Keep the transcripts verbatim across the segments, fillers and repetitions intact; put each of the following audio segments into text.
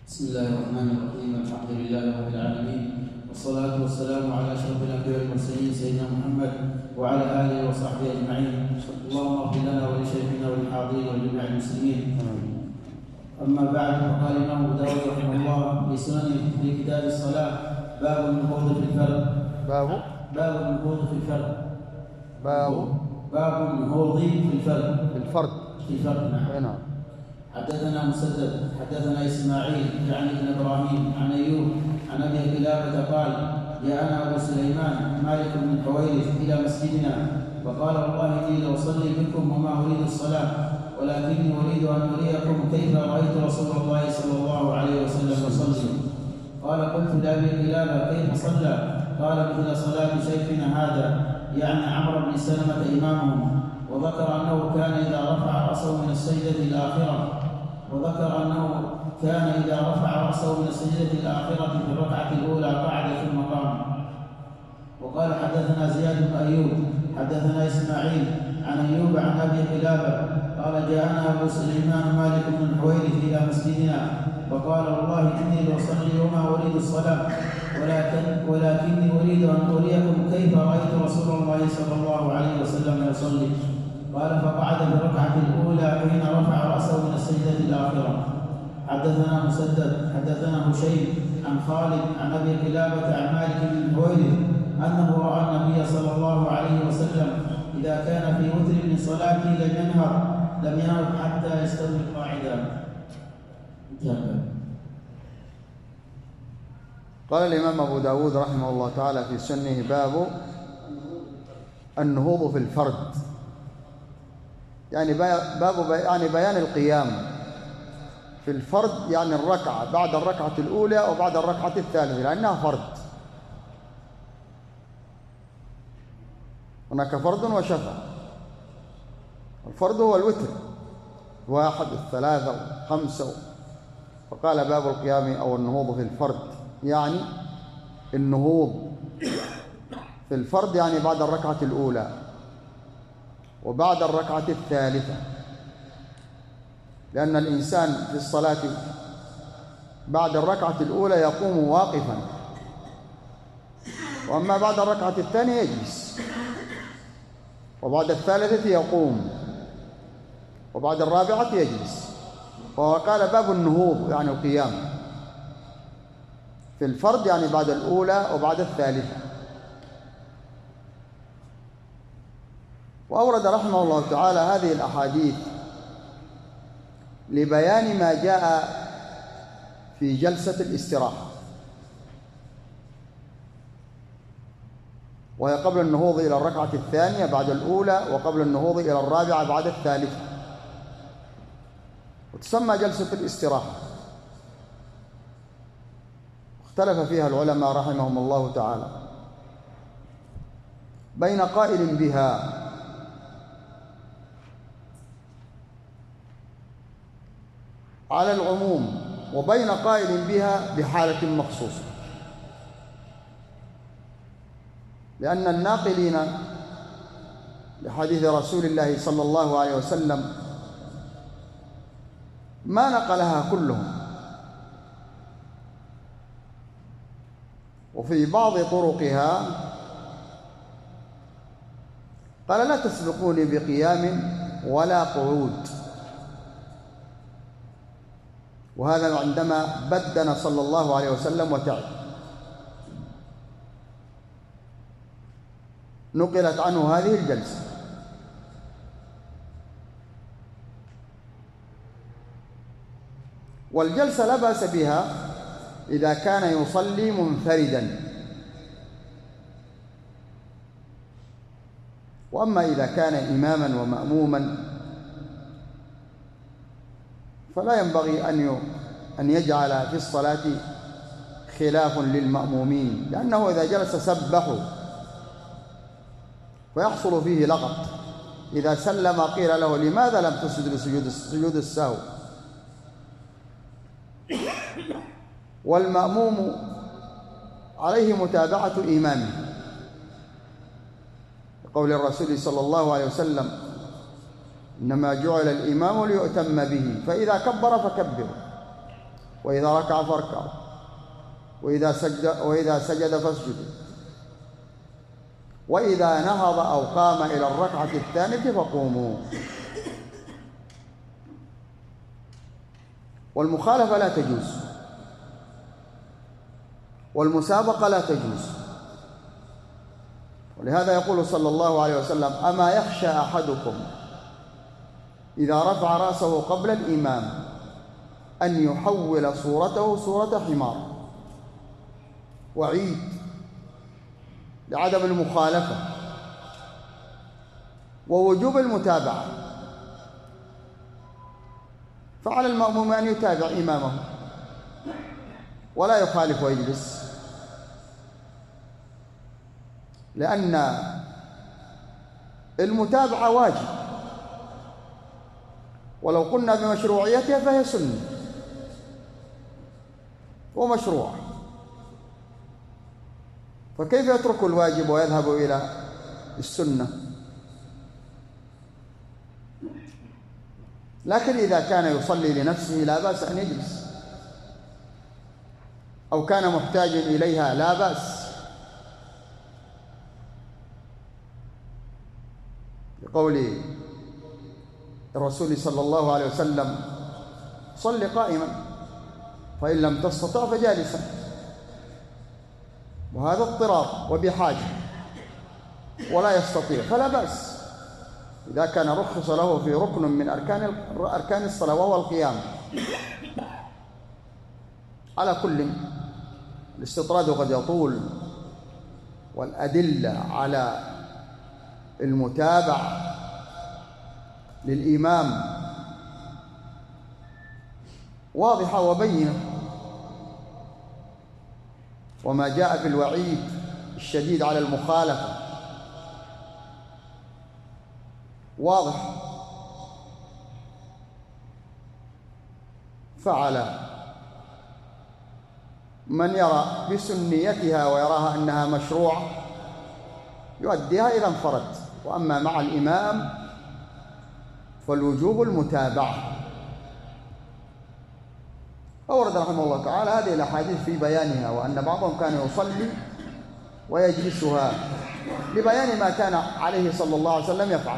بسم الله الرحمن الرحيم. الحمد لله رب العالمين، والصلاة والسلام على أشرف الأنبياء والمرسلين سيدنا محمد وعلى آله وصحبه أجمعين. اللهم اغفر لنا ولشيخنا وللحاضرين ولجميع المسلمين. أما بعد، فقال الإمام أبو داود رحمه الله في سننه في كتاب الصلاة: باب النهوض في الفرد. باب باب النهوض في الفرد. باب باب النهوض في الفرد. في الفرد في الفرد نعم. نعم. حدثنا مسدد حدثنا اسماعيل يعني بن ابراهيم عن ايوب عن ابي قلابه قال: جاءنا ابو سليمان مالك بن حويرث الى مسجدنا فقال: والله اني لاصلي بكم وما اريد الصلاه، ولكني اريد ان اريكم كيف رايت رسول الله صلى الله عليه وسلم يصلي. قال: قلت لابي قلابه: كيف صلى؟ قال: مثل صلاه شيخنا هذا، يعني عمرو بن سلمه امامهم. وذكر انه كان اذا رفع راسه من السجده الاخره وذكر أنه كان إذا رفع رأسه من السجدة الآخرة في الركعة الأولى قعد ثم قام. وقال: حدثنا زياد بن أيوب حدثنا إسماعيل عن أيوب عن أبي قلابة قال: جاءنا أبو سليمان مالك بن الحويرث إلى مسجدنا فقال: والله إني لأصلي وما أريد الصلاة، ولكن ولكني أريد أن أريكم كيف رأيت رسول الله صلى الله عليه وسلم يصلي. قال: فقعد في الركعة الأولى حين رفع رأسه من السجدة الآخرة. حدثنا مسدد حدثنا هشيم عن خالد عن أبي قلابة عن مالك بن الحويرث أنه رأى النبي صلى الله عليه وسلم إذا كان في وتر من صلاته لم ينهض لم ينهض حتى يستوي قاعدا. قال الإمام أبو داود رحمه الله تعالى في سنه: باب النهوض في الفرد، يعني باب يعني بيان القيام في الفرد، يعني الركعة بعد الركعة الأولى وبعد الركعة الثالثة، لأنها فرد. هناك فرد وشفع. الفرد هو الوتر، واحد الثلاثة خمسة. فقال: باب القيام أو النهوض في الفرد، يعني النهوض في الفرد يعني بعد الركعة الأولى وبعد الركعة الثالثة، لأن الإنسان في الصلاة بعد الركعة الأولى يقوم واقفا، وأما بعد الركعة الثانية يجلس، وبعد الثالثة يقوم، وبعد الرابعة يجلس. وقال: باب النهوض يعني القيام في الفرد، يعني بعد الأولى وبعد الثالثة. وأورد رحمه الله تعالى هذه الأحاديث لبيان ما جاء في جلسة الاستراحة، وهي قبل النهوض إلى الركعة الثانية بعد الأولى، وقبل النهوض إلى الرابعة بعد الثالثة، وتسمى جلسة الاستراحة. اختلف فيها العلماء رحمهم الله تعالى بين قائل بها على العموم، وبين قائل بها بحالة مخصوصة، لأن الناقلين لحديث رسول الله صلى الله عليه وسلم ما نقلها كلهم، وفي بعض طرقها قال: لا تسبقوني بقيام ولا قعود. وهذا عندما بدن صلى الله عليه وسلم وتعب. نقلت عنه هذه الجلسة. والجلسة لا بأس بها إذا كان يصلي منفردا، وأما إذا كان إماما ومأموما فلا ينبغي أن أن يجعل في الصلاة خلاف للمأمومين، لأنه إذا جلس سبحوا ويحصل فيه لغط. إذا سلم قيل له: لماذا لم تسجد لسجود سجود السهو؟ والمأموم عليه متابعة إمامه، قول الرسول صلى الله عليه وسلم: إنما جعل الإمام ليؤتم به، فإذا كبر فكبروا. وإذا ركع فاركعوا وإذا سجد وإذا سجد فاسجدوا وإذا نهض أو قام إلى الركعة الثانية فقوموا. والمخالفة لا تجوز والمسابقة لا تجوز. ولهذا يقول صلى الله عليه وسلم: أما يخشى أحدكم إذا رفع رأسه قبل الإمام أن يحول صورته صورة حمار. وعيد لعدم المخالفة ووجوب المتابعة، فعلى المأموم أن يتابع إمامه ولا يخالف ويجلس، لأن المتابعة واجب، ولو قلنا بمشروعيتها فهي سنة ومشروع، فكيف يترك الواجب ويذهب إلى السنة؟ لكن إذا كان يصلي لنفسه لا بأس أن يجلس، أو كان محتاجا إليها لا بأس، بقول الرسول صلى الله عليه وسلم: صل قائما فإن لم تستطع فجالسا. وهذا اضطرار وبحاجة ولا يستطيع فلا بأس إذا كان رخص له في ركن من أركان أركان الصلاة وهو القيام. على كل، الاستطراد قد يطول، والأدلة على المتابعة للإمام واضحة وبينة، وما جاء في الوعيد الشديد على المخالفة واضح. فعلى من يرى بسنيتها ويراها أنها مشروعة يؤديها إذا انفرد، وأما مع الإمام فالوجوب المتابعة. أورد رحمه الله تعالى هذه الأحاديث في بيانها، وأن بعضهم كان يصلي ويجلسها لبيان ما كان عليه صلى الله عليه وسلم يفعل،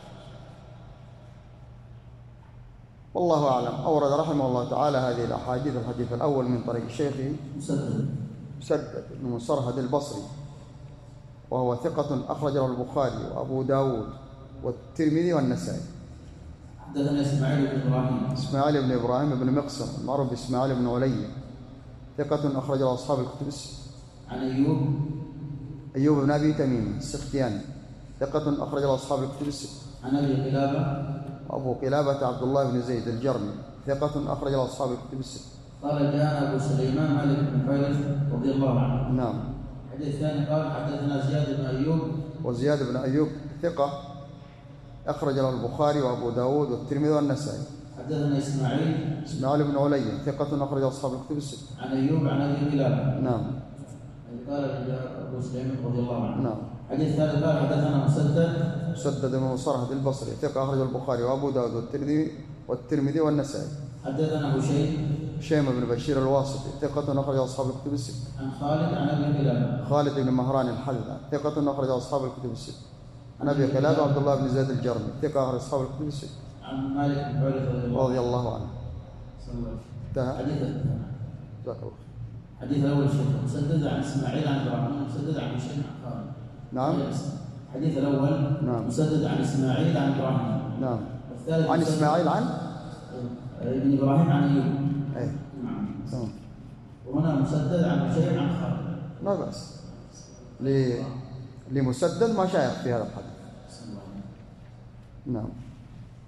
والله أعلم. أورد رحمه الله تعالى هذه الأحاديث: الحديث الأول من طريق شيخه مسدد مسدد بن مصرهد البصري، وهو ثقة أخرجه البخاري وأبو داود والترمذي والنسائي. حدثنا إسماعيل بن إبراهيم إسماعيل بن إبراهيم بن مقسم المعروف بإسماعيل بن علي، ثقة أخرجه أصحاب الكتب الستة. عن أيوب أيوب بن أبي تميم السختياني، ثقة أخرجه أصحاب الكتب الستة. عن أبي قلابة أبو قلابة عبد الله بن زيد الجرمي، ثقة أخرجه أصحاب الكتب الستة. قال: جاءنا أبو سليمان مالك بن حويرث رضي الله عنه. نعم. الحديث الثاني قال: حدثنا زياد بن أيوب. وزياد بن أيوب ثقة أخرج له البخاري وأبو داود والترمذي والنسائي. حدثنا إسماعيل إسماعيل بن علي ثقة أخرج أصحاب الكتب الستة. عن أيوب عن أبي قلابة. نعم. قال أبو سليمان رضي الله عنه. نعم. الحديث الثالث قال: حدثنا مسدد مسدد بن مصرهد البصري، ثقة أخرج البخاري وأبو داود والترمذي والترمذي والنسائي. حدثنا هشيم هشيم بن بشير الواسطي، ثقة أخرج أصحاب الكتب الستة. عن خالد عن أبي قلابة. خالد بن مهران الحذا، ثقة أخرج أصحاب الكتب الستة. عن أبي قلابة عبد الله بن زيد الجرمي، ثقة أخرج أصحاب الكتب الستة. عن مالك بن حويرث رضي الله عنه. انتهى. حديث جزاك الله. الحديث الأول شيخ مسدد عن إسماعيل عن إبراهيم، مسدد عن هشيم عن خالد. نعم. الحديث الأول نعم. مسدد عن إسماعيل عن إبراهيم. نعم. والثالث عن إسماعيل عن ابن إبراهيم عن أيوب. أي. نعم. تمام. وهنا مسدد عن هشيم عن خالد. لا بأس. ل لمسدد مشايخ في هذا الحديث. نعم.